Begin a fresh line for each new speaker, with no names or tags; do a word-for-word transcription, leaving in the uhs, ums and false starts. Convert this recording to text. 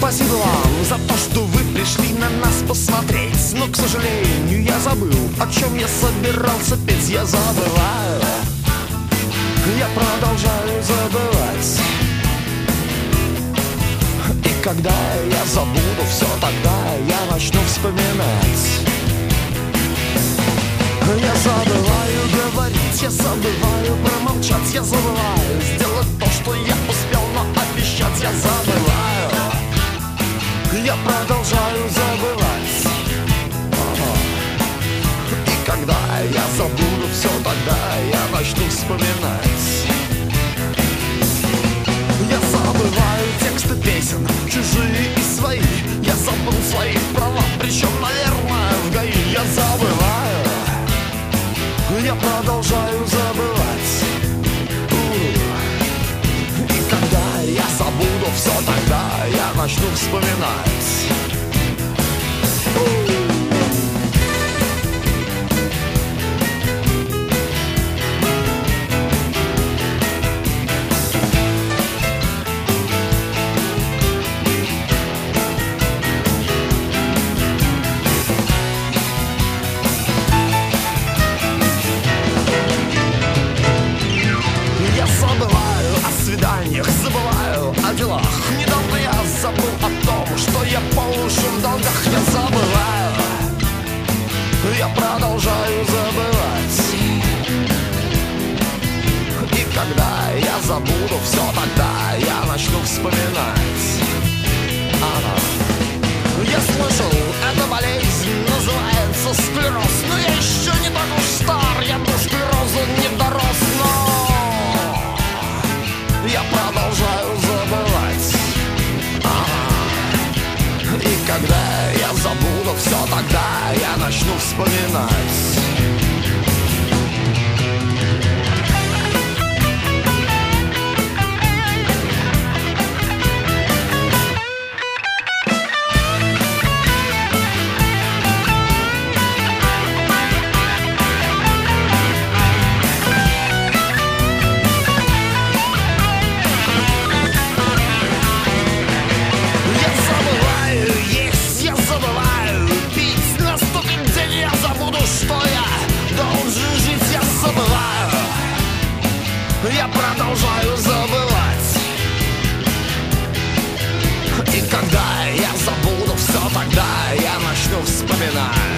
Спасибо вам за то, что вы пришли на нас посмотреть. Но, к сожалению, я забыл, о чем я собирался петь. Я забываю, я продолжаю забывать. И когда я забуду все, тогда я начну вспоминать. Я забываю говорить, я забываю промолчать. Я забываю сделать то, что я успел, но обещать. Я забываю, я продолжаю забывать. Ага. И когда я забуду все, тогда я начну вспоминать. Я забываю тексты песен, чужие и свои. Я забыл свои права, причем, наверное, в ГАИ. Я забываю, я продолжаю забывать. И когда я забуду все, тогда я начну вспоминать. Забываю о делах. Недавно я забыл о том, что я по уши в долгах. Я забываю, я продолжаю забывать. И когда я забуду все, тогда я начну вспоминать. Ага. Я слышал, эта болезнь называется склероз. Но я еще не так уж стар, я до склероза не дорос. Но я продолжаю забывать. Ага. И когда я забуду все, тогда я начну вспоминать. Я продолжаю забывать. И когда я забуду все, тогда я начну вспоминать.